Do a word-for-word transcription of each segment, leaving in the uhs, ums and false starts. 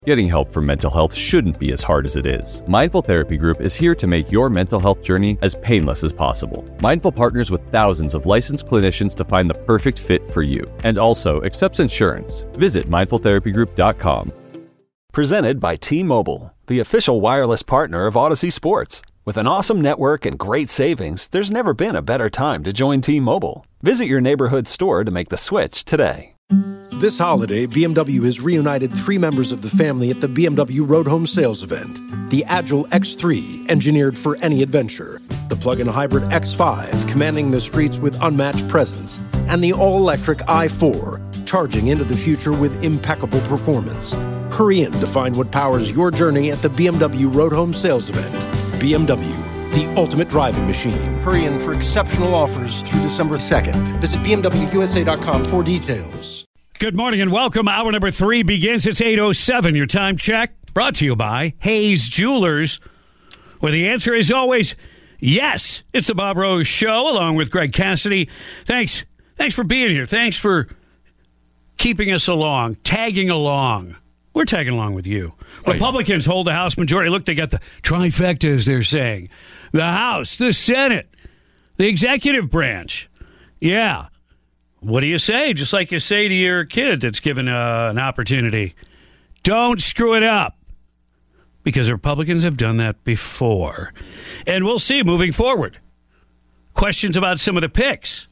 Getting help for mental health shouldn't be as hard as it is. Mindful Therapy Group is here to make your mental health journey as painless as possible. Mindful partners with thousands of licensed clinicians to find the perfect fit for you, and also accepts insurance. Visit mindful therapy group dot com. Presented by T-Mobile, the official wireless partner of Odyssey Sports. With an awesome network and great savings, there's never been a better time to join T-Mobile. Visit your neighborhood store to make the switch today. This holiday, B M W has reunited three members of the family at the B M W Road Home Sales Event. The Agile X three, engineered for any adventure. The plug-in hybrid X five, commanding the streets with unmatched presence. And the all-electric i four, charging into the future with impeccable performance. Hurry in to find what powers your journey at the B M W Road Home Sales Event. B M W, the ultimate driving machine. Hurry in for exceptional offers through December second. Visit B M W U S A dot com for details. Good morning and welcome. Hour number three begins. It's eight oh seven. Your time check brought to you by Hayes Jewelers, where the answer is always yes. It's the Bob Rose Show along with Greg Cassidy. Thanks. Thanks for being here. Thanks for keeping us along, tagging along. We're tagging along with you. Oh, Republicans yeah. hold the House majority. Look, they got the trifecta, as they're saying. The House, the Senate, the executive branch. Yeah. What do you say? Just like you say to your kid that's given uh, an opportunity. Don't screw it up. Because the Republicans have done that before. And we'll see moving forward. Questions about some of the picks.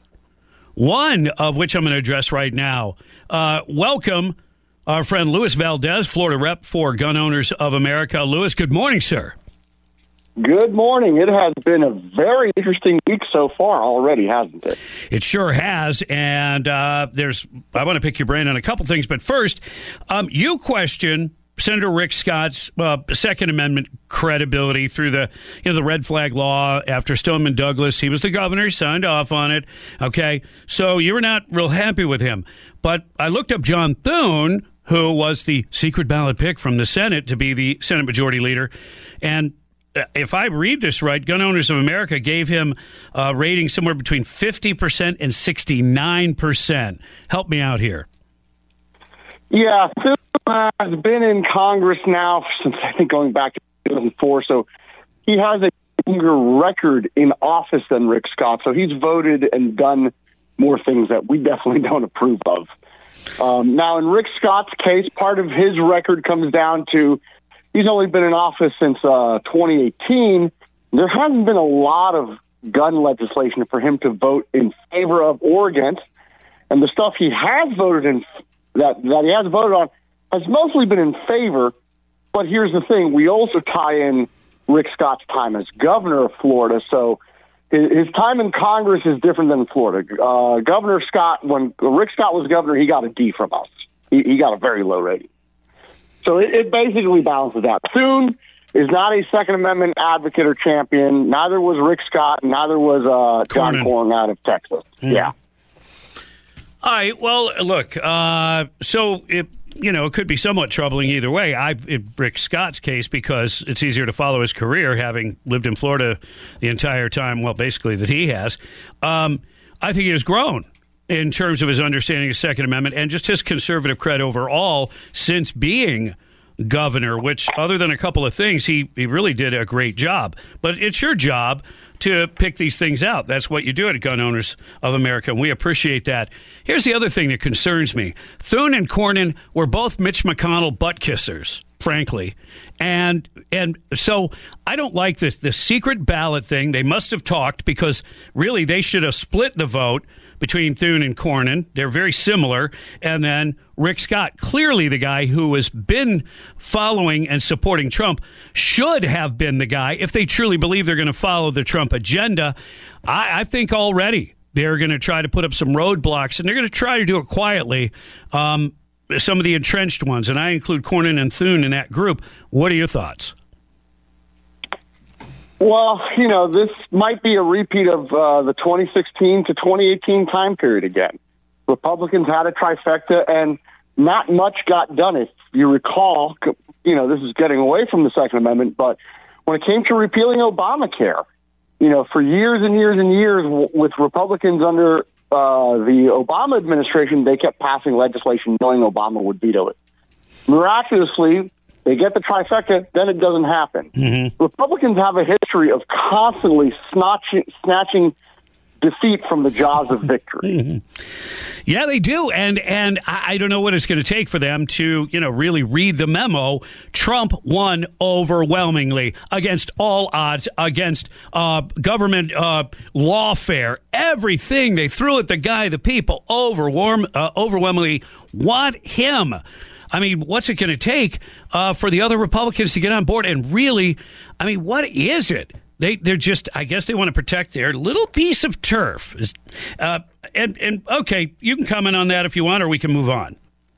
One of which I'm going to address right now. Uh, welcome, our friend Luis Valdez, Florida rep for Gun Owners of America. Luis, good morning, sir. Good morning. It has been a very interesting week so far already, hasn't it? It sure has. And uh, there's, I want to pick your brain on a couple things. But first, um, you question Senator Rick Scott's uh, Second Amendment credibility through the, you know, the red flag law after Stoneman Douglas. He was the governor, signed off on it. Okay. So you were not real happy with him. But I looked up John Thune, who was the secret ballot pick from the Senate to be the Senate Majority Leader. And if I read this right, Gun Owners of America gave him a rating somewhere between fifty percent and sixty-nine percent. Help me out here. Yeah, Thune uh, has been in Congress now since, I think, going back to two thousand four, so he has a longer record in office than Rick Scott, so he's voted and done more things that we definitely don't approve of. Um, now, in Rick Scott's case, part of his record comes down to he's only been in office since uh, twenty eighteen. There hasn't been a lot of gun legislation for him to vote in favor of or against, and the stuff he has voted in that that he has voted on has mostly been in favor. But here's the thing: we also tie in Rick Scott's time as governor of Florida, so his, his time in Congress is different than Florida. Uh, Governor Scott, when Rick Scott was governor, he got a D from us. He, he got a very low rating. So it, it basically balances out. Thune is not a Second Amendment advocate or champion. Neither was Rick Scott. Neither was uh, John Cornyn out of Texas. Mm. Yeah. All right. Well, look. Uh, so it you know it could be somewhat troubling either way. I in Rick Scott's case because it's easier to follow his career having lived in Florida the entire time. Well, basically that he has. Um, I think he has grown in terms of his understanding of Second Amendment and just his conservative cred overall since being governor, which other than a couple of things, he, he really did a great job. But it's your job to pick these things out. That's what you do at Gun Owners of America, and we appreciate that. Here's the other thing that concerns me. Thune and Cornyn were both Mitch McConnell butt kissers, frankly. And and so I don't like this, the secret ballot thing. They must have talked because really they should have split the vote between Thune and Cornyn. They're very similar. And then Rick Scott, clearly the guy who has been following and supporting Trump, should have been the guy if they truly believe they're going to follow the Trump agenda. I, I think already they're going to try to put up some roadblocks, and they're going to try to do it quietly. Um, some of the entrenched ones, and I include Cornyn and Thune in that group. What are your thoughts? Well, you know, this might be a repeat of uh, the twenty sixteen to twenty eighteen time period again. Republicans had a trifecta, and not much got done. If you recall, you know, this is getting away from the Second Amendment, but when it came to repealing Obamacare, you know, for years and years and years w- with Republicans under uh, the Obama administration, they kept passing legislation knowing Obama would veto it. Miraculously, They get the trifecta, then it doesn't happen. Mm-hmm. Republicans have a history of constantly snatching, snatching defeat from the jaws of victory. Mm-hmm. Yeah, they do. And and I, I don't know what it's going to take for them to, you know, really read the memo. Trump won overwhelmingly against all odds, against uh, government uh, lawfare. Everything they threw at the guy, the people overwarm, uh, overwhelmingly want him. I mean, what's it going to take uh, for the other Republicans to get on board? And really, I mean, what is it? They, they're just, I guess they want to protect their little piece of turf. Uh, and, and, okay, you can comment on that if you want, or we can move on.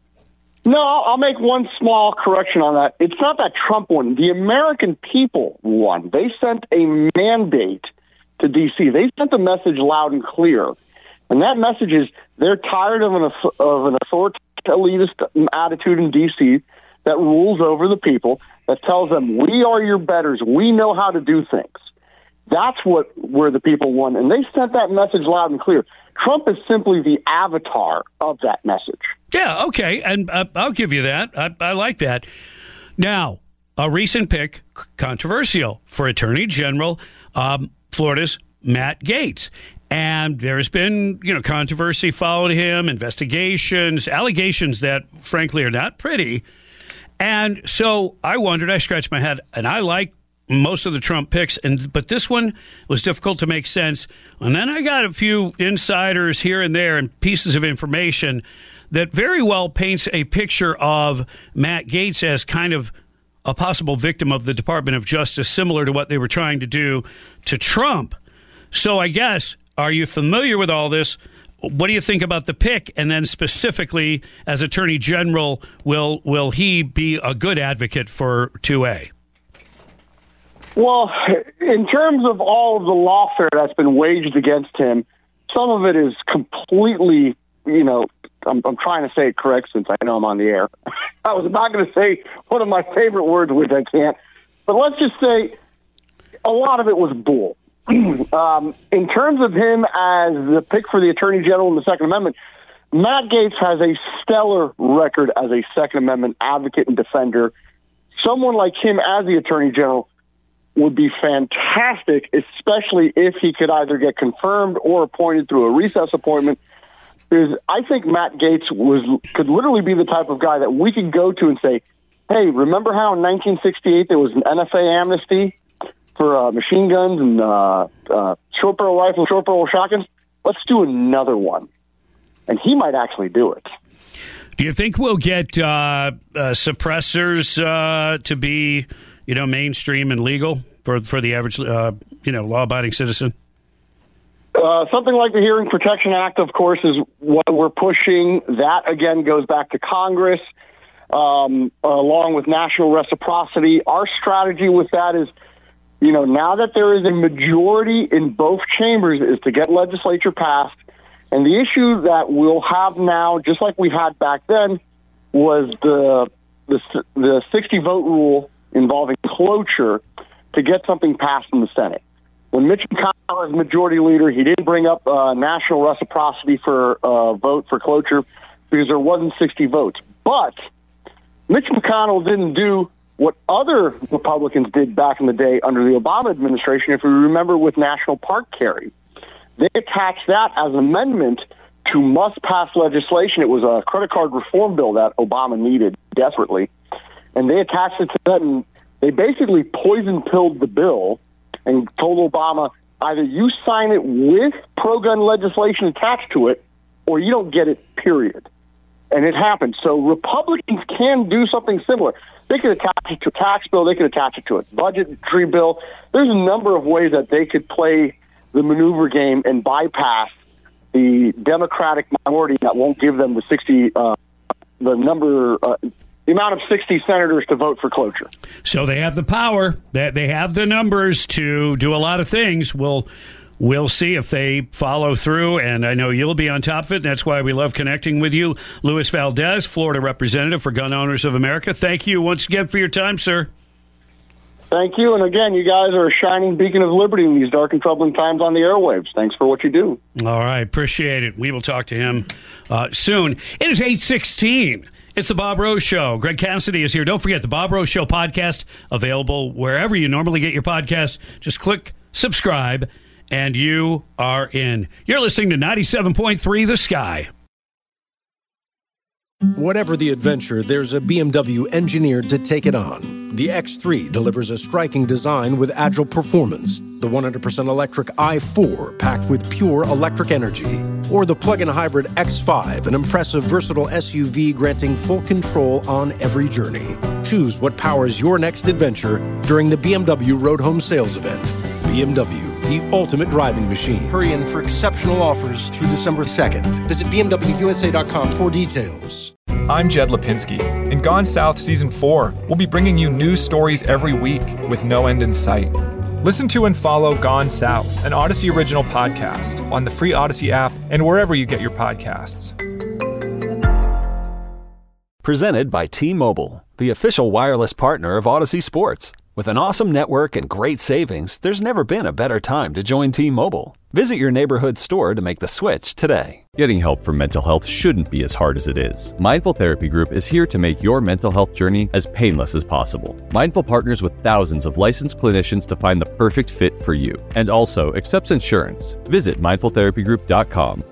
No, I'll make one small correction on that. It's not that Trump won. The American people won. They sent a mandate to D C. They sent a message loud and clear. And that message is they're tired of an, of an authoritarian attitude in D C that rules over the people, that tells them, we are your betters. We know how to do things. That's what where the people won, and they sent that message loud and clear. Trump is simply the avatar of that message. Yeah, okay, and uh, I'll give you that. I, I like that. Now, a recent pick, controversial for Attorney General, um, Florida's Matt Gaetz. And there's been, you know, controversy followed him, investigations, allegations that, frankly, are not pretty. And so I wondered, I scratched my head, and I like most of the Trump picks, and but this one was difficult to make sense. And then I got a few insiders here and there and pieces of information that very well paints a picture of Matt Gaetz as kind of a possible victim of the Department of Justice, similar to what they were trying to do to Trump. So I guess, are you familiar with all this? What do you think about the pick? And then specifically, as Attorney General, will will he be a good advocate for two A? Well, in terms of all of the lawfare that's been waged against him, some of it is completely, you know, I'm, I'm trying to say it correct since I know I'm on the air. I was not going to say one of my favorite words, which I can't. But let's just say a lot of it was bull. um, in terms of him as the pick for the Attorney General in the Second Amendment, Matt Gaetz has a stellar record as a Second Amendment advocate and defender. Someone like him as the Attorney General would be fantastic, especially if he could either get confirmed or appointed through a recess appointment. Because I think Matt Gaetz was could literally be the type of guy that we could go to and say, hey, remember how in nineteen sixty-eight there was an N F A amnesty for uh, machine guns and uh, uh, short barrel rifles, short barrel shotguns? Let's do another one. And he might actually do it. Do you think we'll get uh, uh, suppressors uh, to be, you know, mainstream and legal for for the average, uh, you know, law-abiding citizen? Uh, something like the Hearing Protection Act, of course, is what we're pushing. That, again, goes back to Congress, um, along with national reciprocity. Our strategy with that is, you know, now that there is a majority in both chambers, is to get legislature passed. And the issue that we'll have now, just like we had back then, was the the, the sixty-vote rule involving cloture to get something passed in the Senate. When Mitch McConnell was majority leader, he didn't bring up uh, national reciprocity for a uh, vote for cloture because there wasn't sixty votes. But Mitch McConnell didn't do what other Republicans did back in the day under the Obama administration, if we remember, with National Park Carry. They attached that as an amendment to must-pass legislation. It was a credit card reform bill that Obama needed desperately. And they attached it to that, and they basically poison-pilled the bill and told Obama, either you sign it with pro-gun legislation attached to it, or you don't get it, period. And it happened. So Republicans can do something similar. They could attach it to a tax bill. They could attach it to a budgetary bill. There's a number of ways that they could play the maneuver game and bypass the Democratic minority that won't give them the sixty, uh, the number, uh, the amount of sixty senators to vote for cloture. So they have the power. That they have the numbers to do a lot of things. We'll we'll see if they follow through. And I know you'll be on top of it. And that's why we love connecting with you, Luis Valdez, Florida representative for Gun Owners of America. Thank you once again for your time, sir. Thank you. And again, you guys are a shining beacon of liberty in these dark and troubling times on the airwaves. Thanks for what you do. All right. Appreciate it. We will talk to him uh, soon. It is eight sixteen. It's the Bob Rose Show. Greg Cassidy is here. Don't forget the Bob Rose Show podcast, available wherever you normally get your podcasts. Just click subscribe, and you are in. You're listening to ninety-seven point three The Sky. Whatever the adventure, there's a B M W engineered to take it on. The X three delivers a striking design with agile performance. The one hundred percent electric i four packed with pure electric energy. Or the plug-in hybrid X five, an impressive versatile S U V granting full control on every journey. Choose what powers your next adventure during the B M W Road Home Sales Event. B M W, the ultimate driving machine. Hurry in for exceptional offers through December second. Visit B M W U S A dot com for details. I'm Jed Lipinski. In Gone South Season four, we'll be bringing you news stories every week with no end in sight. Listen to and follow Gone South, an Odyssey original podcast, on the free Odyssey app and wherever you get your podcasts. Presented by T-Mobile, the official wireless partner of Odyssey Sports. With an awesome network and great savings, there's never been a better time to join T-Mobile. Visit your neighborhood store to make the switch today. Getting help for mental health shouldn't be as hard as it is. Mindful Therapy Group is here to make your mental health journey as painless as possible. Mindful partners with thousands of licensed clinicians to find the perfect fit for you, and also accepts insurance. Visit mindful therapy group dot com.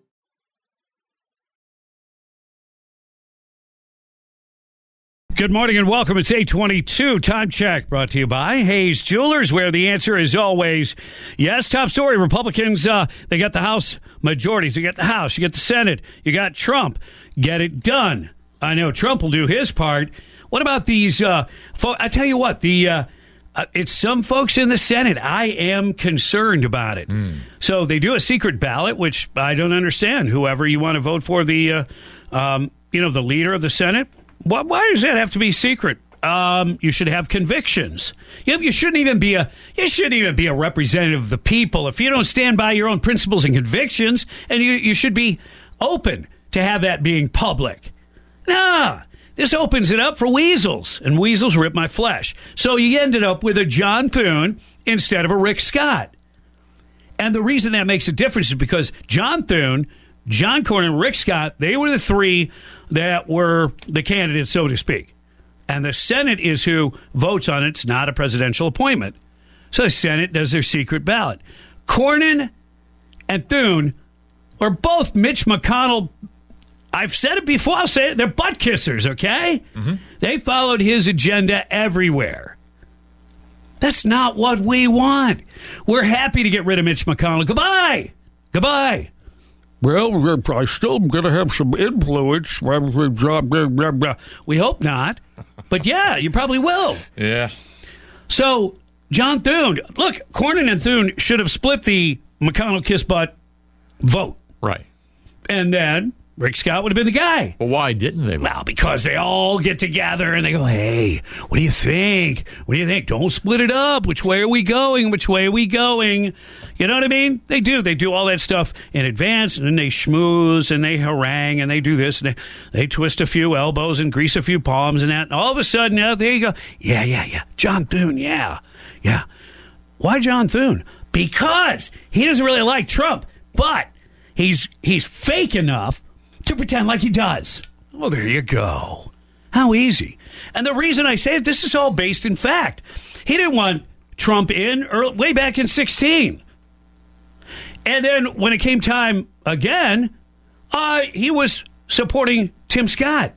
Good morning and welcome. It's eight twenty-two. Time check brought to you by Hayes Jewelers, where the answer is always yes. Top story. Republicans, uh, they got the House majorities. You got the House. You get the Senate. You got Trump. Get it done. I know Trump will do his part. What about these? Uh, fo- I tell you what, the uh, uh, it's some folks in the Senate. I am concerned about it. Mm. So they do a secret ballot, which I don't understand. Whoever you want to vote for, the uh, um, you know, the leader of the Senate. Why, why does that have to be secret? Um, you should have convictions. You, you shouldn't even be a you shouldn't even be a representative of the people if you don't stand by your own principles and convictions. And you, you should be open to have that being public. Nah, this opens it up for weasels, and weasels rip my flesh. So you ended up with a John Thune instead of a Rick Scott. And the reason that makes a difference is because John Thune, John Cornyn, and Rick Scott, they were the three that were the candidates, so to speak. And the Senate is who votes on it. It's not a presidential appointment. So the Senate does their secret ballot. Cornyn and Thune are both Mitch McConnell. I've said it before. I'll say it. They're butt kissers, okay? Mm-hmm. They followed his agenda everywhere. That's not what we want. We're happy to get rid of Mitch McConnell. Goodbye. Goodbye. Well, I still going to have some influence. We hope not. But yeah, you probably will. Yeah. So, John Thune, look, Cornyn and Thune should have split the McConnell kiss butt vote. Right. And then Rick Scott would have been the guy. Well, why didn't they? Well, because they all get together and they go, hey, what do you think? What do you think? Don't split it up. Which way are we going? Which way are we going? You know what I mean? They do. They do all that stuff in advance, and then they schmooze and they harangue and they do this and they, they twist a few elbows and grease a few palms and that. And all of a sudden, uh, there you go. Yeah, yeah, yeah. John Thune, yeah, yeah. Why John Thune? Because he doesn't really like Trump, but he's he's fake enough to pretend like he does. Oh, there you go. How easy. And the reason I say it, this is all based in fact. He didn't want Trump in early, way back in sixteen. And then when it came time again, uh, he was supporting Tim Scott.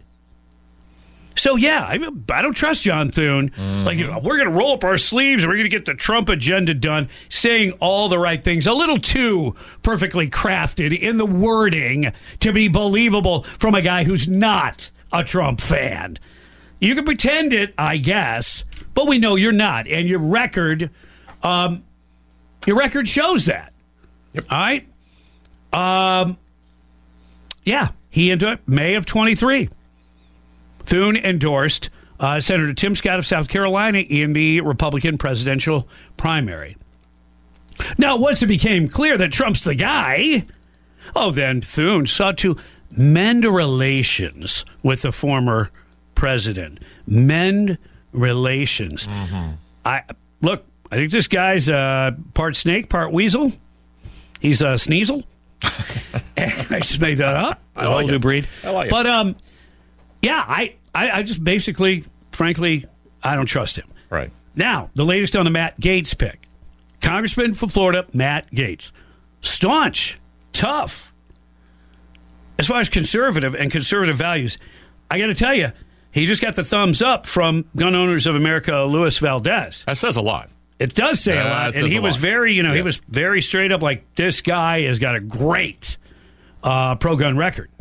So, yeah, I, I don't trust John Thune. Mm-hmm. Like, we're going to roll up our sleeves and we're going to get the Trump agenda done, saying all the right things, a little too perfectly crafted in the wording to be believable from a guy who's not a Trump fan. You can pretend it, I guess, but we know you're not. And your record, um, your record shows that. Yep. All right. Um, yeah, he endorsed May of twenty-three. Thune endorsed uh, Senator Tim Scott of South Carolina in the Republican presidential primary. Now, once it became clear that Trump's the guy, oh, then Thune sought to mend relations with the former president. Mend relations. Mm-hmm. I look, I think this guy's uh, part snake, part weasel. He's a Sneasel. I just made that up. I like Old new it. breed. I like it. But um, Yeah, I, I, I just basically, frankly, I don't trust him. Right. Now, the latest on the Matt Gaetz pick. Congressman from Florida, Matt Gaetz. Staunch, tough. As far as conservative and conservative values, I got to tell you, he just got the thumbs up from Gun Owners of America, Luis Valdez. That says a lot. It does say uh, a lot. And says he a was lot. very, you know, yeah. he was very straight up like, this guy has got a great uh, pro-gun record.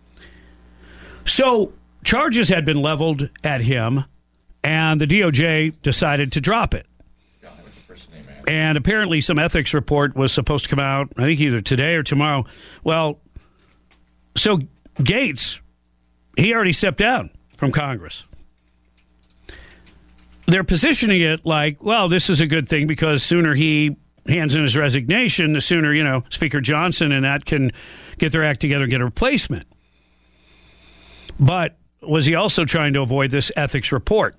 So charges had been leveled at him, and the D O J decided to drop it. And apparently some ethics report was supposed to come out, I think either today or tomorrow. Well, so Gaetz, he already stepped down from Congress. They're positioning it like, well, this is a good thing because sooner he hands in his resignation, the sooner, you know, Speaker Johnson and that can get their act together and get a replacement. But was he also trying to avoid this ethics report?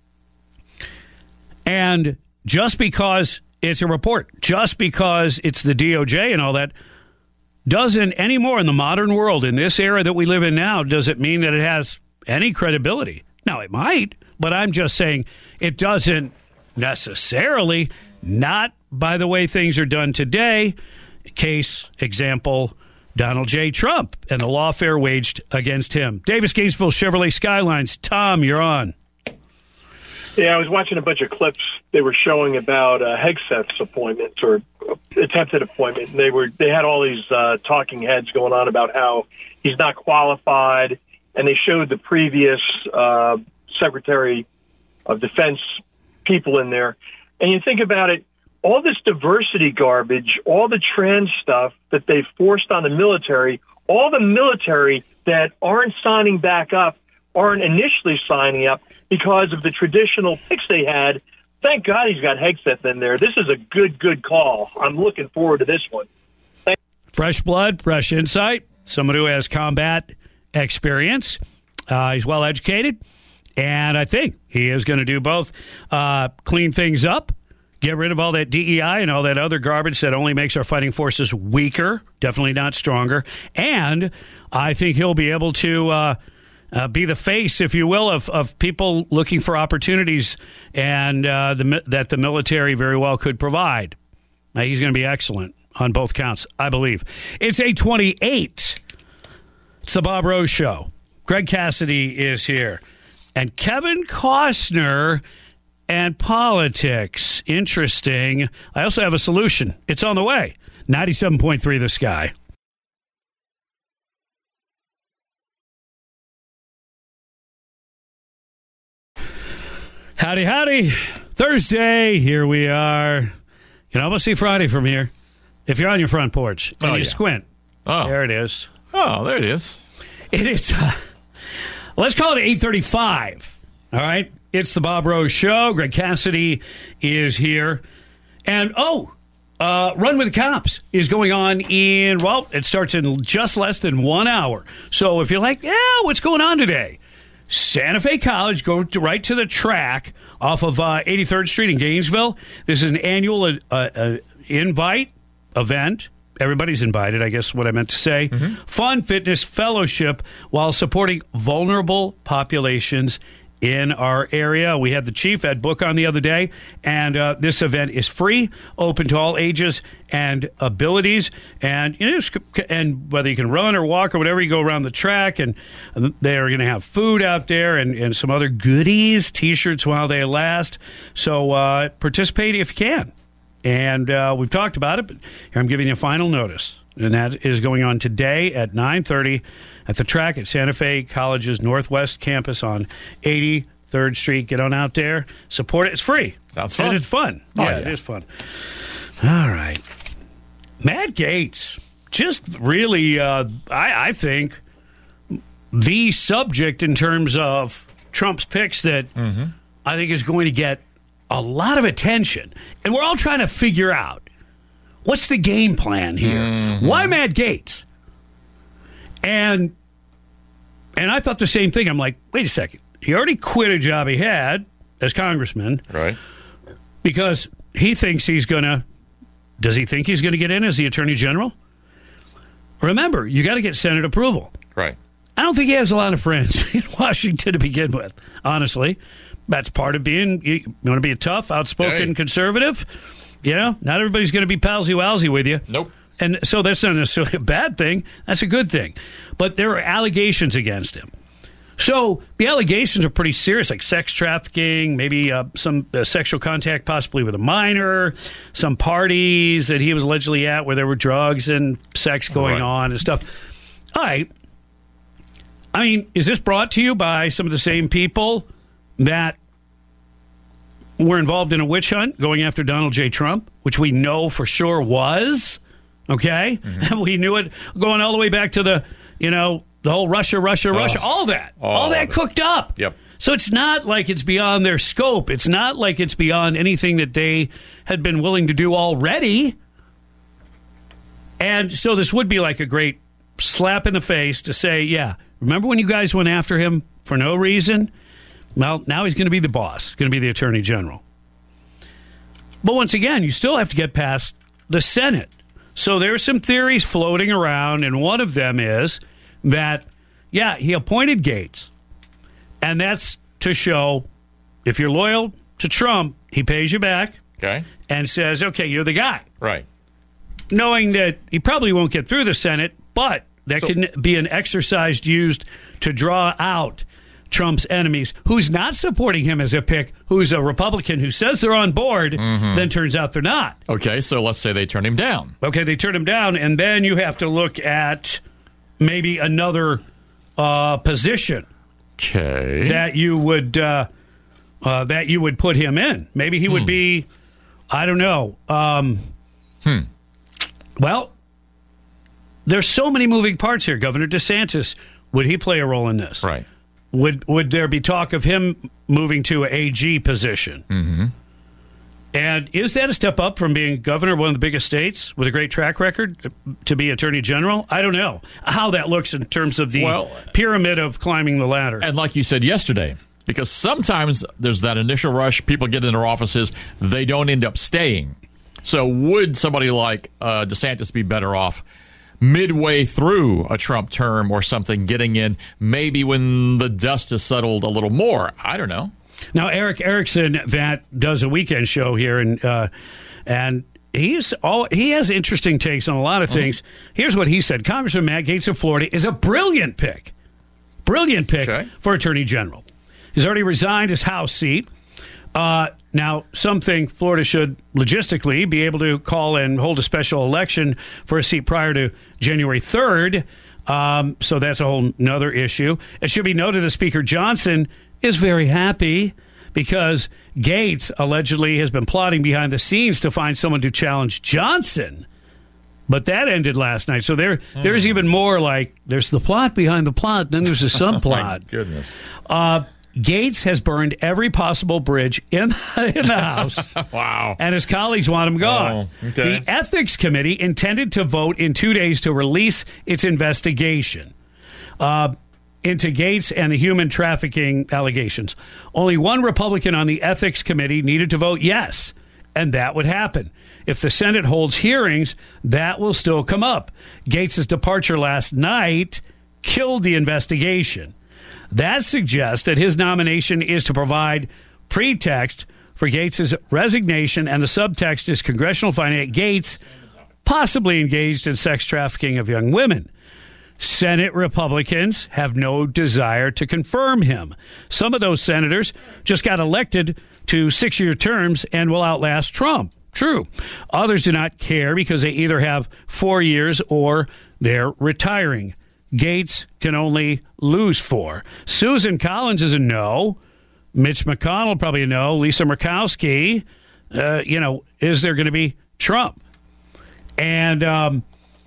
And just because it's a report, just because it's the D O J and all that, doesn't anymore in the modern world, in this era that we live in now, does it mean that it has any credibility? Now, it might, but I'm just saying it doesn't necessarily, not by the way things are done today. Case, example, Donald J. Trump and the lawfare waged against him. Davis Gainesville Chevrolet Skylines. Tom, you're on. Yeah, I was watching a bunch of clips they were showing about uh, Hegseth's appointment or attempted appointment. They were they had all these uh, talking heads going on about how he's not qualified, and they showed the previous uh, Secretary of Defense people in there. And you think about it, all this diversity garbage, all the trans stuff that they forced on the military, all the military that aren't signing back up aren't initially signing up because of the traditional picks they had. Thank God he's got Hegseth in there. This is a good, good call. I'm looking forward to this one. Thank- Fresh blood, fresh insight, someone who has combat experience. Uh, he's well educated, and I think he is going to do both. Uh, clean things up, get rid of all that D E I and all that other garbage that only makes our fighting forces weaker, definitely not stronger. And I think he'll be able to uh, uh, be the face, if you will, of, of people looking for opportunities and uh, the, that the military very well could provide. Uh, he's going to be excellent on both counts, I believe. It's eight twenty-eight. It's the Bob Rose Show. Greg Cassidy is here. And Kevin Costner and politics. Interesting. I also have a solution. It's on the way. ninety-seven point three The Sky. Howdy, howdy. Thursday. Here we are. You can almost see Friday from here. If you're on your front porch and oh, you yeah. squint. Oh. There it is. Oh, there it is. It is. Uh, let's call it eight thirty-five. All right. It's the Bob Rose Show. Greg Cassidy is here. And, oh, uh, Run with the Cops is going on in, well, it starts in just less than one hour. So if you're like, yeah, what's going on today? Santa Fe College, go to, right to the track off of uh, eighty-third Street in Gainesville. This is an annual uh, uh, invite event. Everybody's invited, I guess what I meant to say. Mm-hmm. Fun fitness fellowship while supporting vulnerable populations in our area. We had the chief, Ed Book, on the other day, and uh, this event is free, open to all ages and abilities, and you know, and whether you can run or walk or whatever, you go around the track, and they're going to have food out there and, and some other goodies, T-shirts while they last. So uh, participate if you can. And uh, we've talked about it, but here I'm giving you a final notice, and that is going on today at nine thirty at the track at Santa Fe College's Northwest Campus on eighty-third Street. Get on out there, support it. It's free. Sounds fun. And it's fun. Oh, yeah, yeah, it is fun. All right. Matt Gaetz, just really, uh, I, I think, the subject in terms of Trump's picks that mm-hmm. I think is going to get a lot of attention. And we're all trying to figure out, what's the game plan here? Mm-hmm. Why Matt Gaetz? And and I thought the same thing. I'm like, wait a second. He already quit a job he had as congressman. Right. Because he thinks he's going to, does he think he's going to get in as the attorney general? Remember, you got to get Senate approval. Right. I don't think he has a lot of friends in Washington to begin with, honestly. That's part of being, you, you want to be a tough, outspoken hey. conservative. You know, not everybody's going to be palsy-walsy with you. Nope. And so that's not necessarily a bad thing. That's a good thing. But there are allegations against him. So the allegations are pretty serious, like sex trafficking, maybe uh, some uh, sexual contact possibly with a minor, some parties that he was allegedly at where there were drugs and sex going right. on and stuff. All right. I mean, is this brought to you by some of the same people that were involved in a witch hunt going after Donald J. Trump, which we know for sure was, okay? Mm-hmm. We knew it going all the way back to the, you know, the whole Russia, Russia, Russia, oh, all that. All, all that cooked up. Yep. So it's not like it's beyond their scope. It's not like it's beyond anything that they had been willing to do already. And so this would be like a great slap in the face to say, yeah, remember when you guys went after him for no reason? Well, now he's going to be the boss, going to be the attorney general. But once again, you still have to get past the Senate. So there's some theories floating around, and one of them is that, yeah, he appointed Gates, and that's to show if you're loyal to Trump, he pays you back okay. and says, okay, you're the guy. Right. Knowing that he probably won't get through the Senate, but that so, can be an exercise used to draw out Trump's enemies, who's not supporting him as a pick, who's a Republican who says they're on board, mm-hmm. then turns out they're not. Okay, so let's say they turn him down. Okay, they turn him down, and then you have to look at maybe another uh, position okay. that you would uh, uh, that you would put him in. Maybe he hmm. would be, I don't know. Um, hmm. Well, there's so many moving parts here. Governor DeSantis, would he play a role in this? Right. Would would there be talk of him moving to an A G position? Mm-hmm. And is that a step up from being governor of one of the biggest states with a great track record to be attorney general? I don't know how that looks in terms of the well, pyramid of climbing the ladder. And like you said yesterday, because sometimes there's that initial rush, people get in their offices, they don't end up staying. So would somebody like uh, DeSantis be better off midway through a Trump term or something, getting in maybe when the dust has settled a little more? I don't know. Now, Eric Erickson, that does a weekend show here, and uh, and he's all he has interesting takes on a lot of things. Mm-hmm. Here's what he said: Congressman Matt Gaetz of Florida is a brilliant pick, brilliant pick okay. for Attorney General. He's already resigned his House seat. Uh, now, something Florida should logistically be able to call and hold a special election for a seat prior to January third. Um, so that's a whole nother issue. It should be noted that Speaker Johnson is very happy because Gaetz allegedly has been plotting behind the scenes to find someone to challenge Johnson. But that ended last night. So there, mm. there's even more like there's the plot behind the plot, then there's a subplot. Oh my goodness. Uh, Gaetz has burned every possible bridge in the, in the House. Wow. And his colleagues want him gone. Oh, okay. The Ethics Committee intended to vote in two days to release its investigation uh, into Gaetz and the human trafficking allegations. Only one Republican on the Ethics Committee needed to vote yes, and that would happen. If the Senate holds hearings, that will still come up. Gaetz' departure last night killed the investigation. That suggests that his nomination is to provide pretext for Gaetz' resignation, and the subtext is congressional finance. Gaetz possibly engaged in sex trafficking of young women. Senate Republicans have no desire to confirm him. Some of those senators just got elected to six-year terms and will outlast Trump. True. Others do not care because they either have four years or they're retiring. Gaetz can only lose four. Susan Collins is a no. Mitch McConnell probably a no. Lisa Murkowski, uh, you know, is there going to be Trump? And um,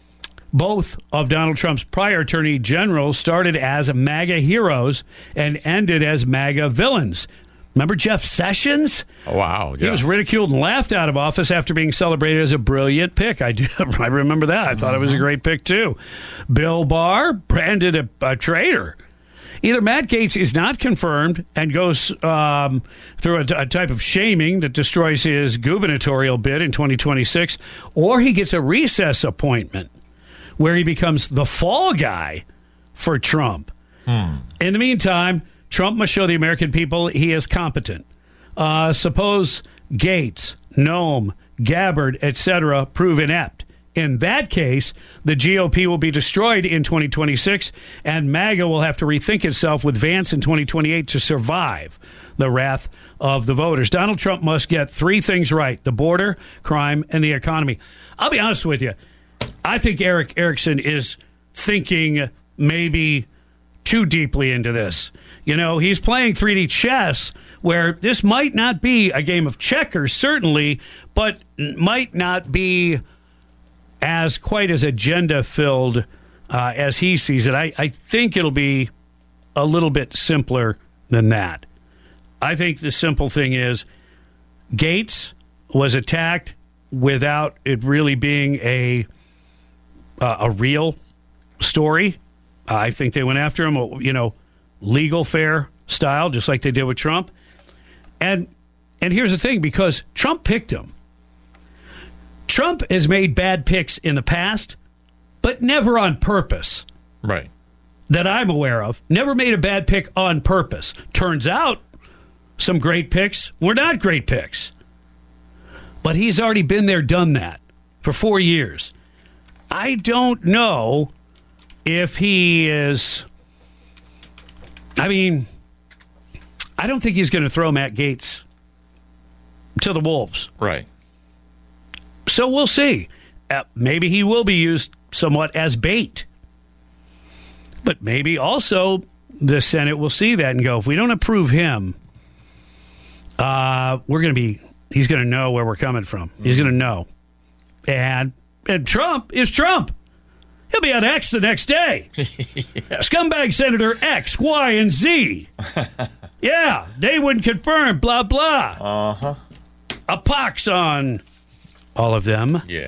both of Donald Trump's prior attorney generals started as MAGA heroes and ended as MAGA villains. Remember Jeff Sessions? Oh, wow. Yeah. He was ridiculed and laughed out of office after being celebrated as a brilliant pick. I do, I remember that. I thought mm-hmm. it was a great pick, too. Bill Barr branded a, a traitor. Either Matt Gaetz is not confirmed and goes um, through a, a type of shaming that destroys his gubernatorial bid in twenty twenty-six, or he gets a recess appointment where he becomes the fall guy for Trump. Hmm. In the meantime, Trump must show the American people he is competent. Uh, suppose Gates, Noem, Gabbard, et cetera prove inept. In that case, the G O P will be destroyed in twenty twenty-six, and MAGA will have to rethink itself with Vance in twenty twenty-eight to survive the wrath of the voters. Donald Trump must get three things right: the border, crime, and the economy. I'll be honest with you. I think Eric Erickson is thinking maybe too deeply into this. You know, he's playing three D chess, where this might not be a game of checkers, certainly, but might not be as quite as agenda-filled uh, as he sees it. I, I think it'll be a little bit simpler than that. I think the simple thing is Gates was attacked without it really being a uh, a real story. I think they went after him, you know, legal fair style, just like they did with Trump. And and here's the thing, because Trump picked him. Trump has made bad picks in the past, but never on purpose. Right. That I'm aware of. Never made a bad pick on purpose. Turns out some great picks were not great picks. But he's already been there, done that for four years. I don't know if he is... I mean, I don't think he's going to throw Matt Gaetz to the wolves. Right. So we'll see. Uh, maybe he will be used somewhat as bait. But maybe also the Senate will see that and go, if we don't approve him, uh, we're going to be, he's going to know where we're coming from. Mm-hmm. He's going to know. And, and Trump is Trump. He'll be on X the next day. Yeah. Scumbag Senator X, Y, and Z. Yeah, they wouldn't confirm, blah, blah. Uh-huh. A pox on all of them. Yeah.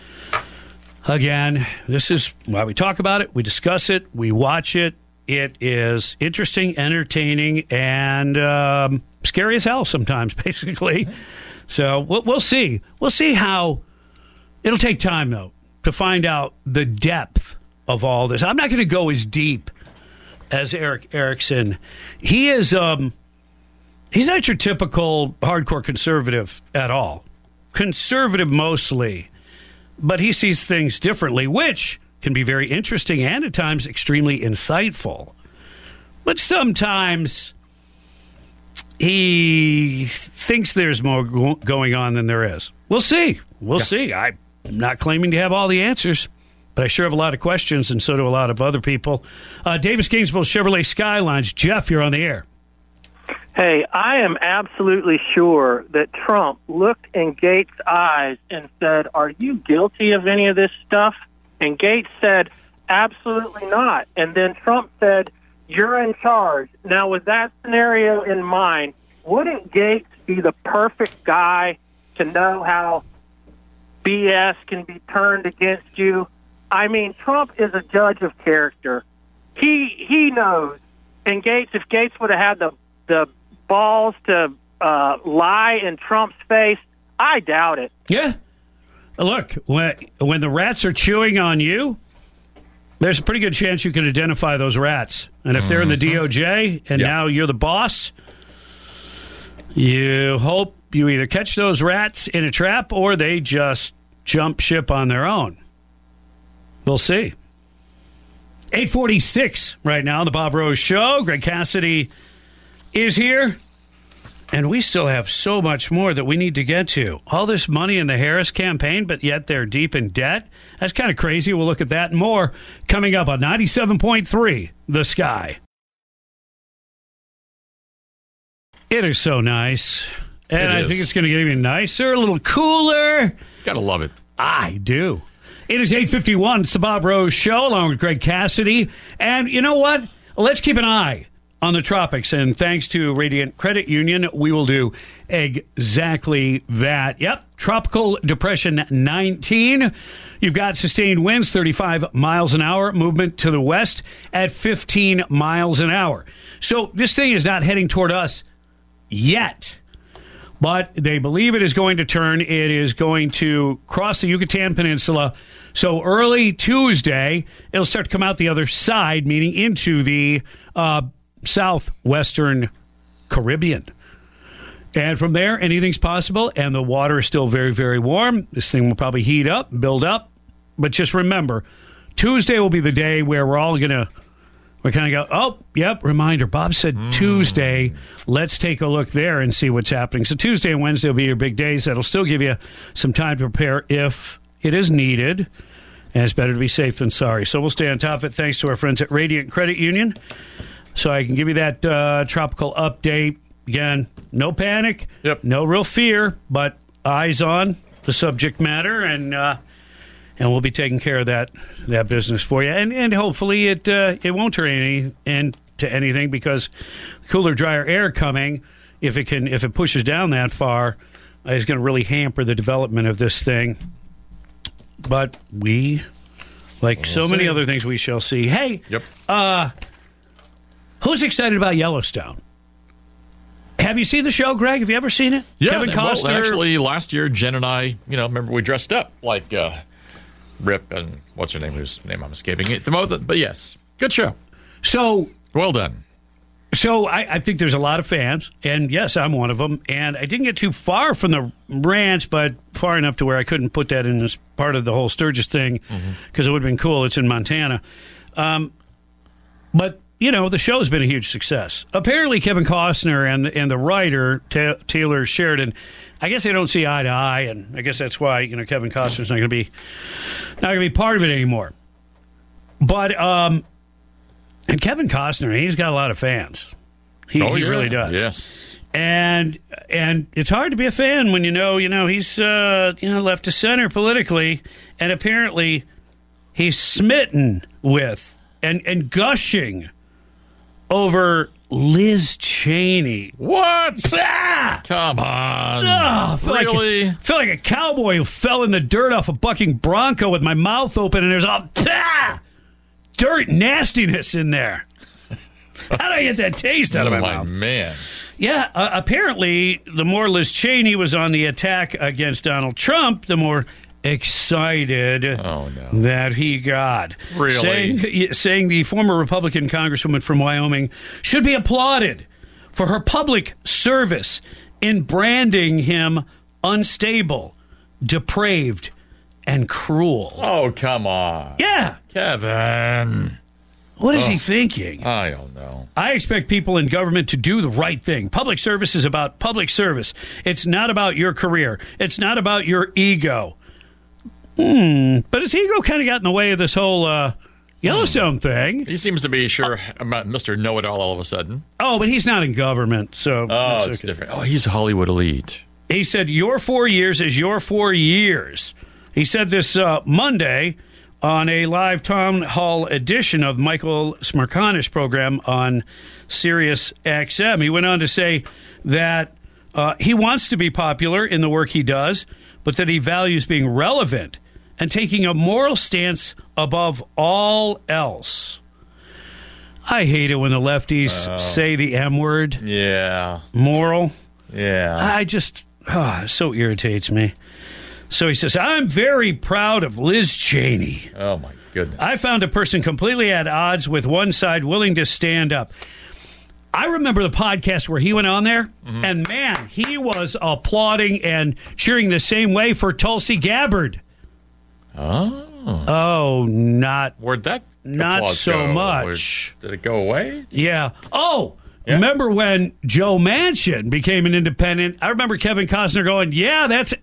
Again, this is why we talk about it. We discuss it. We watch it. It is interesting, entertaining, and um, scary as hell sometimes, basically. So we'll, we'll see. We'll see how... It'll take time, though, to find out the depth of all this. I'm not going to go as deep as Eric Erickson. He is... Um, he's not your typical hardcore conservative at all. Conservative mostly. But he sees things differently, which can be very interesting and at times extremely insightful. But sometimes he thinks there's more go- going on than there is. We'll see. We'll yeah. see. I'm not claiming to have all the answers, but I sure have a lot of questions, and so do a lot of other people. Uh, Davis Gainesville Chevrolet Skylines. Jeff, you're on the air. Hey, I am absolutely sure that Trump looked in Gates' eyes and said, "Are you guilty of any of this stuff?" And Gates said, "Absolutely not." And then Trump said, "You're in charge." Now, with that scenario in mind, wouldn't Gates be the perfect guy to know how B S can be turned against you? I mean, Trump is a judge of character. He he knows. And Gates, if Gates would have had the the balls to uh, lie in Trump's face, I doubt it. Yeah. Look, when, when the rats are chewing on you, there's a pretty good chance you can identify those rats. And if mm-hmm. they're in the D O J and yep. now you're the boss, you hope you either catch those rats in a trap or they just jump ship on their own. We'll see. eight forty-six right now, the Bob Rose Show. Greg Cassidy is here, and we still have so much more that we need to get to. All this money in the Harris campaign, but yet they're deep in debt. That's kind of crazy. We'll look at that and more coming up on ninety-seven point three The Sky. It is so nice, and I think it's going to get even nicer, a little cooler. Gotta love it. I do. It is eight fifty-one. It's the Bob Rose Show along with Greg Cassidy. And you know what? Let's keep an eye on the tropics. And thanks to Radiant Credit Union, we will do exactly that. Yep. Tropical Depression nineteen. You've got sustained winds, thirty-five miles an hour, movement to the west at fifteen miles an hour. So this thing is not heading toward us yet. but they believe it is going to turn. It is going to cross the Yucatan Peninsula. So early Tuesday, it'll start to come out the other side, meaning into the uh, southwestern Caribbean. And from there, anything's possible, and the water is still very, very warm. This thing will probably heat up, build up. But just remember, Tuesday will be the day where we're all going to, we kind of go, oh, yep, reminder. Bob said mm. Tuesday. Let's take a look there and see what's happening. So Tuesday and Wednesday will be your big days. That'll still give you some time to prepare if it is needed. And it's better to be safe than sorry. So we'll stay on top of it thanks to our friends at Radiant Credit Union. So I can give you that uh, tropical update. Again, no panic, yep. no real fear, but eyes on the subject matter, and uh, and we'll be taking care of that that business for you. And and hopefully it uh, it won't turn any into anything, because cooler, drier air coming, if it can if it pushes down that far, uh, is going to really hamper the development of this thing. But we, like we'll so see. many other things, we shall see. Hey, yep. uh, who's excited about Yellowstone? Have you seen the show, Greg? Have you ever seen it? Yeah, Kevin Costner. Well, actually, last year, Jen and I, you know, remember we dressed up like uh, Rip and what's her name? Whose name I'm escaping at the moment. But yes, good show. So well done. So I, I think there's a lot of fans, and yes, I'm one of them. And I didn't get too far from the ranch, but far enough to where I couldn't put that in as part of the whole Sturgis thing, because mm-hmm. it would have been cool. It's in Montana, um, but. You know, the show's been a huge success. Apparently, Kevin Costner and and the writer, Ta- Taylor Sheridan, I guess they don't see eye to eye, and I guess that's why, you know, Kevin Costner's not going to be not going to be part of it anymore. But, um, and Kevin Costner, he's got a lot of fans. He, oh, he yeah. really does. Yes. And and it's hard to be a fan when you know, you know, he's, uh, you know, left to center politically, and apparently he's smitten with and, and gushing over Liz Cheney. What? Ah! Come on. Oh, I feel really? Like a, feel like a cowboy who fell in the dirt off a bucking bronco with my mouth open, and there's all ah! dirt nastiness in there. How do I get that taste out oh, of my, my mouth? man. Yeah, uh, apparently, the more Liz Cheney was on the attack against Donald Trump, the more excited oh, no. that he got. Really? Saying, saying the former Republican congresswoman from Wyoming should be applauded for her public service in branding him unstable, depraved, and cruel. Oh, come on. Yeah. Kevin. What is oh, he thinking? I don't know. I expect people in government to do the right thing. Public service is about public service. It's not about your career. It's not about your ego. Hmm. But his ego kind of got in the way of this whole uh, Yellowstone hmm. thing. He seems to be sure about Mister Know-It-All all of a sudden. Oh, but he's not in government, so... Oh, it's it's okay. different. Oh, he's a Hollywood elite. He said, your four years is your four years. He said this uh, Monday on a live town hall edition of Michael Smerconish program on Sirius X M. He went on to say that uh, he wants to be popular in the work he does, but that he values being relevant and taking a moral stance above all else. I hate it when the lefties oh. say the M word. Yeah. Moral. Yeah. I just, oh, it so irritates me. So he says, I'm very proud of Liz Cheney. Oh, my goodness. I found a person completely at odds with one side willing to stand up. I remember the podcast where he went on there, mm-hmm. and, man, he was applauding and cheering the same way for Tulsi Gabbard. Oh. Oh, not... Where'd that Not so go? much. Did it go away? Yeah. Oh, yeah. Remember when Joe Manchin became an independent? I remember Kevin Costner going, yeah, that's...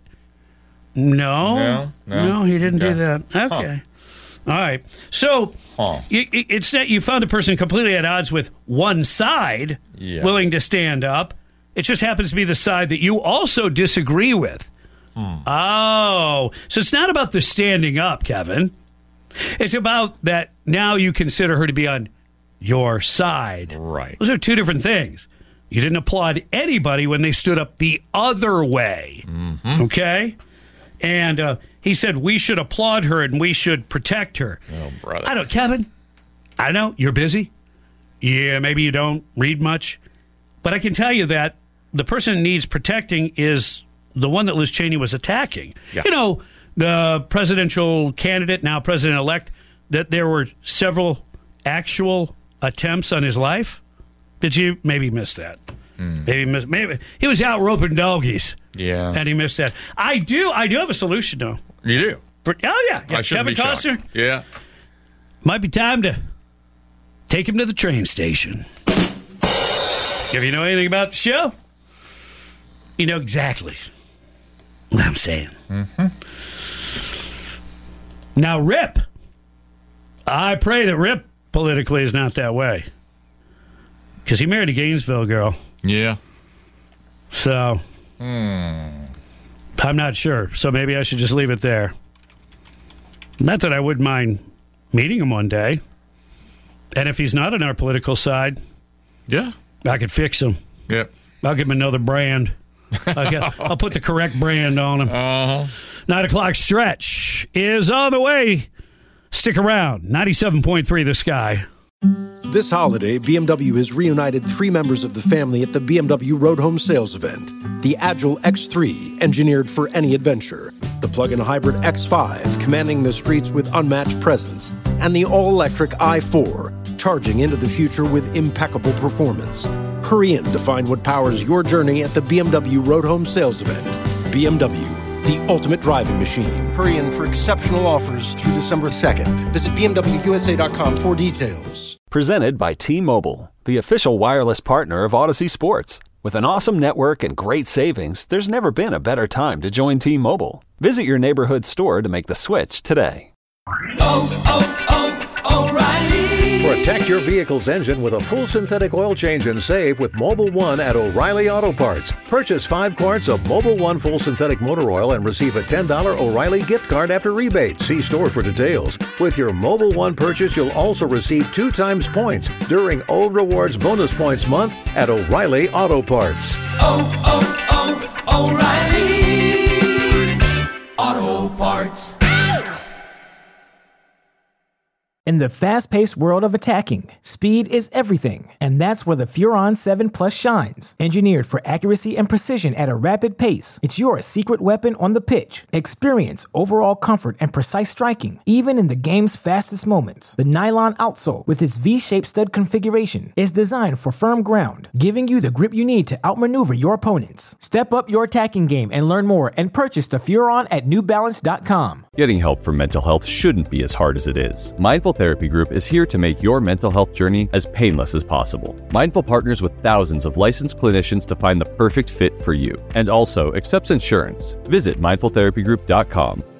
No, no, no, no, he didn't okay. do that. Okay. Huh. All right. So huh. you, it's that you found a person completely at odds with one side, yeah. willing to stand up. It just happens to be the side that you also disagree with. Hmm. Oh, so it's not about the standing up, Kevin. It's about that now you consider her to be on your side. Right. Those are two different things. You didn't applaud anybody when they stood up the other way. Mm-hmm. Okay? And uh, he said we should applaud her and we should protect her. Oh, brother. I don't, Kevin, I know you're busy. Yeah, maybe you don't read much. But I can tell you that the person that needs protecting is the one that Liz Cheney was attacking. Yeah. You know, the presidential candidate, now president-elect, that there were several actual attempts on his life. Did you maybe miss that? Mm. Maybe miss, maybe he was out roping doggies. Yeah, and he missed that. I do. I do have a solution though. You do? For, oh yeah, yeah. I shouldn't Kevin be Costner. shocked. Yeah. Might be time to take him to the train station. If you know anything about the show, you know exactly what I'm saying. Mm-hmm. Now, Rip. I pray that Rip politically is not that way. Because he married a Gainesville girl. Yeah. So, hmm. I'm not sure. So maybe I should just leave it there. Not that I wouldn't mind meeting him one day. And if he's not on our political side, yeah, I could fix him. Yep. I'll give him another brand. I'll, get, I'll put the correct brand on him. Uh-huh. Nine o'clock stretch is on the way. Stick around. ninety-seven point three The Sky. This holiday, B M W has reunited three members of the family at the B M W Road Home Sales Event. The Agile X three, engineered for any adventure. The plug-in hybrid X five, commanding the streets with unmatched presence. And the all-electric i four, charging into the future with impeccable performance. Hurry in to find what powers your journey at the B M W Road Home Sales Event. B M W, the ultimate driving machine. Hurry in for exceptional offers through December second. Visit B M W U S A dot com for details. Presented by T-Mobile, the official wireless partner of Odyssey Sports. With an awesome network and great savings, there's never been a better time to join T-Mobile. Visit your neighborhood store to make the switch today. Oh, oh, oh, O'Reilly! Protect your vehicle's engine with a full synthetic oil change and save with Mobile One at O'Reilly Auto Parts. Purchase five quarts of Mobile One full synthetic motor oil and receive a ten dollars O'Reilly gift card after rebate. See store for details. With your Mobile One purchase, you'll also receive two times points during O Rewards Bonus Points Month at O'Reilly Auto Parts. Oh, oh, oh, O'Reilly Auto Parts. In the fast-paced world of attacking, speed is everything, and that's where the Furon seven Plus shines. Engineered for accuracy and precision at a rapid pace, it's your secret weapon on the pitch. Experience overall comfort and precise striking, even in the game's fastest moments. The nylon outsole, with its V-shaped stud configuration, is designed for firm ground, giving you the grip you need to outmaneuver your opponents. Step up your attacking game and learn more and purchase the Furon at New Balance dot com. Getting help for mental health shouldn't be as hard as it is. Mindful Therapy Group is here to make your mental health journey as painless as possible. Mindful partners with thousands of licensed clinicians to find the perfect fit for you, and also accepts insurance. Visit mindful therapy group dot com.